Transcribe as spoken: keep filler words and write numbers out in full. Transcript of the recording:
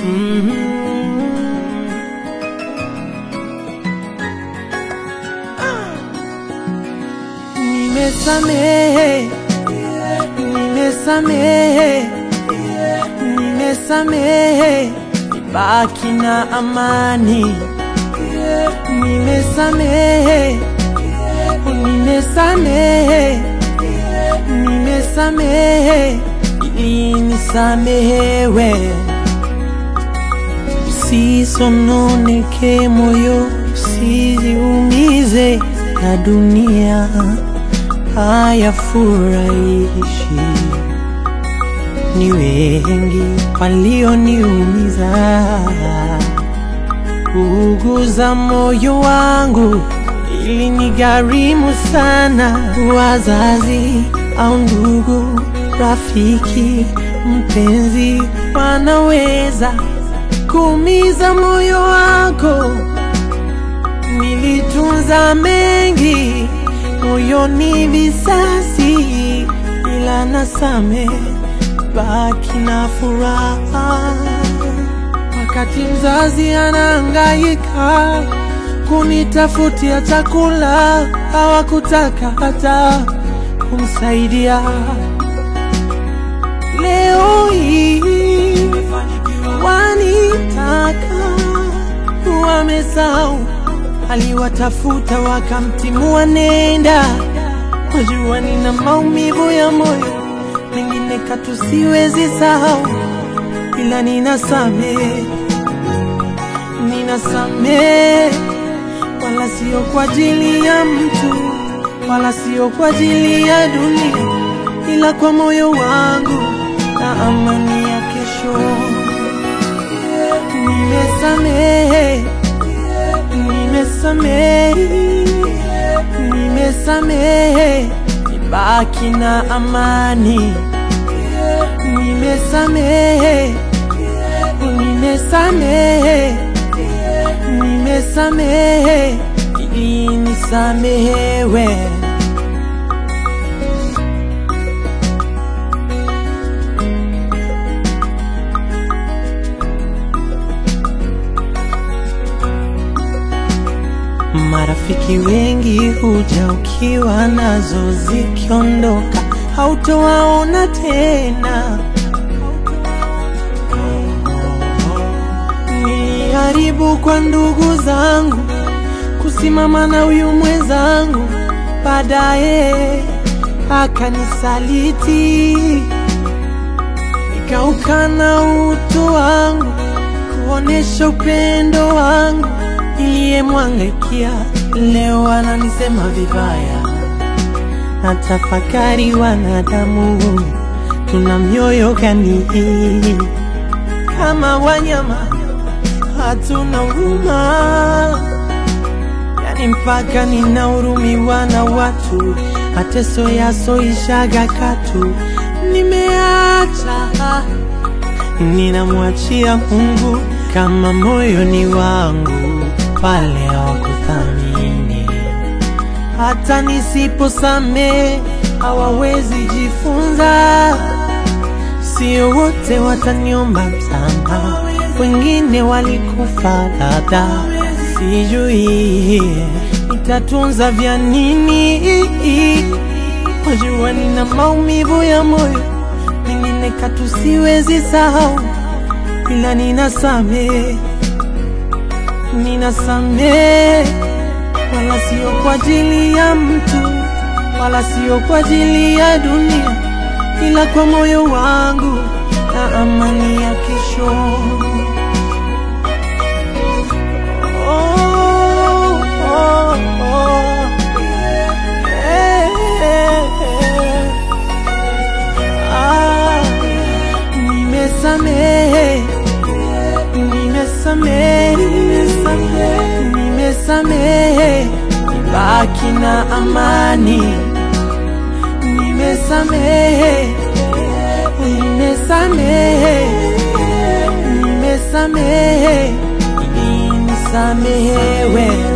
Nimesamehe, nimesamehe, nimesamehe, baki na amani. Nimesamehe, nimesamehe, nimesamehe, ili nisamehewe. Usisononeke moyo, usijiumize na dunia hayafurahishi. Ni wengi walioniumiza, kuuguza moyo wangu ili nigharimu sana. Wazazi au ndugu, rafiki, mpenzi wanaweza kuumiza moyo wako. Nilitunza mengi moyoni visasi, ila nasamehe, baki na furaha. Wakati mzazi anahangaika kunitafutia chakula, hawakutaka hata kumsaidia. Leo hii wanitaka, wamesahau aliwatafuta wakamtimua nenda. Wajua nina maumivu ya moyo, mengine katu siwezi sahau, ila ninasamehe, ninasamehe. Wala sio kwa ajili ya mtu, wala sio kwa ajili ya dunia, ila kwa moyo wangu na amani ya kesho. Nimesamehe, nimesamehe, nimesamehe, baki na amani. Nimesamehe, nimesamehe, nimesamehe, ili nisamehewe. Marafiki wengi huja ukiwa nazo, zikiondoka hautowaona tena. Niliharibu kwa ndugu zangu kusimama na huyu mwenzangu, baadaye akanisaliti. Nikaukana utu wangu kuonesha upendo wangu niliyemwangaikia. Leo ananisema vibaya. Natafakari, wanadamu tuna mioyo gani? Kama wanyama hatuna huruma, yani mpaka ninahurumiwa na watu. Mateso yasoishaga katu, nimeacha, ninamwachia Mungu. Kama moyo ni wangu, wale hawakuthamini. Hata nisiposamehe hawawezi jifunza. Sio wote wataniomba msamaha, wengine walikufa labda. Sijui nitatunza vya nini. Wajua nina maumivu ya moyo, mengine katu siwezi sahau, ila ninasamehe, ninasamehe. Wala sio kwa ajili ya mtu, wala sio kwa ajili ya dunia, ila kwa moyo wangu na amani ya kesho. Oh, oh, oh. Hey, hey, hey. Ah, nimesamehe, nimesamehe, nimesamehe, baki na amani. Nimesamehe, nimesamehe, nimesamehe, ili nisamehewe.